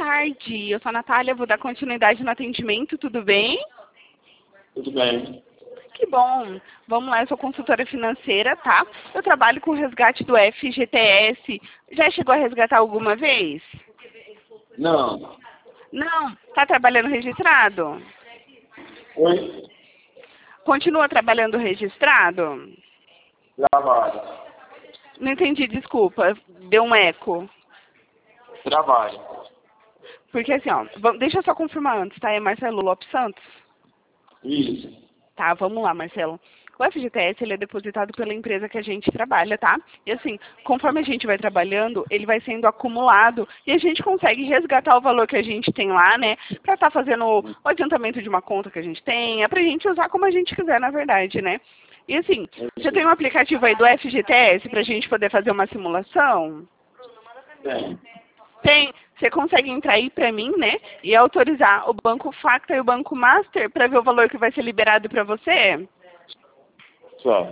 tarde. Eu sou a Natália, vou dar continuidade no atendimento, tudo bem? Tudo bem. Que bom. Vamos lá, eu sou consultora financeira, tá? Eu trabalho com o resgate do FGTS. Já chegou a resgatar alguma vez? Não. Não? Tá trabalhando registrado? Oi? Continua trabalhando registrado? Trabalho. Não entendi, desculpa. Deu um eco. Trabalho. Porque assim, ó, deixa eu só confirmar antes, tá? É Marcelo Lopes Santos? Isso. Tá, vamos lá, Marcelo. O FGTS, ele é depositado pela empresa que a gente trabalha, tá? E assim, conforme a gente vai trabalhando, ele vai sendo acumulado e a gente consegue resgatar o valor que a gente tem lá, né? Pra estar fazendo o adiantamento de uma conta que a gente tem, é pra gente usar como a gente quiser, na verdade, né? E assim, você tem um aplicativo aí do FGTS pra gente poder fazer uma simulação? Tem. Tem. Você consegue entrar aí pra mim, né? E autorizar o Banco Facta e o Banco Master pra ver o valor que vai ser liberado pra você? Só.